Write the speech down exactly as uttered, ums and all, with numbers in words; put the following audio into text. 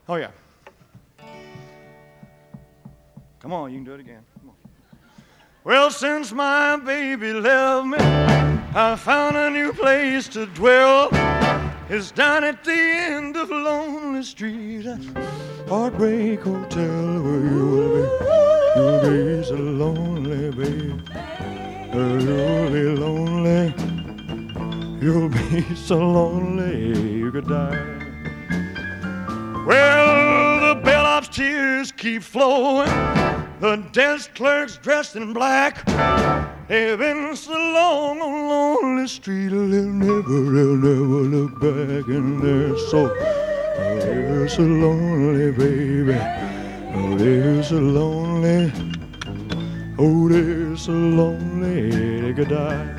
Oh, yeah. Come on, you can do it again. Come on. Well, since my baby left me, I found a new place to dwell. It's down at the end of Lonely Street, at Heartbreak Hotel, where you'll be, you'll be so lonely, baby. You'll be lonely, you'll be so lonely you could die. Well, the bellhop's tears keep flowing, the desk clerk's dressed in black. They've been so long on Lonely Street, they'll never, they'll never look back, and they're so, oh, they're so lonely, baby. Oh, they're so lonely. Oh, they're so lonely they could die.